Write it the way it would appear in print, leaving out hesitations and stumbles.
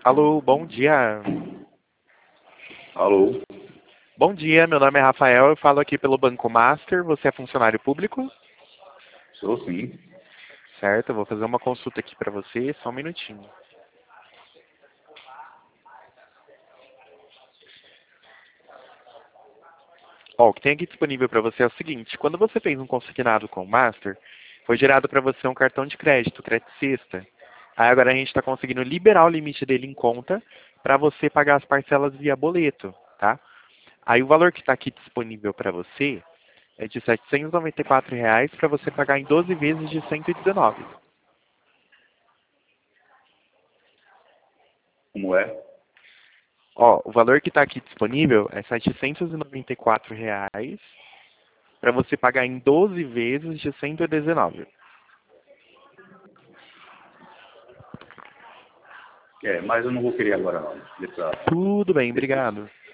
Alô, bom dia. Alô? Bom dia, meu nome é Rafael, eu falo aqui pelo Banco Master. Você é funcionário público? Sou sim. Certo, eu vou fazer uma consulta aqui para você, só um minutinho. Ó, o que tem aqui disponível para você é o seguinte: quando você fez um consignado com o Master, foi gerado para você um cartão de crédito sexta. Aí agora a gente está conseguindo liberar o limite dele em conta para você pagar as parcelas via boleto, tá? Aí o valor que está aqui disponível para você é de R$ 794 para você pagar em 12 vezes de 119. Como é? Ó, o valor que está aqui disponível é R$ 794 para você pagar em 12 vezes de 119. Mas eu não vou querer agora não. Tudo bem, Depois. obrigado.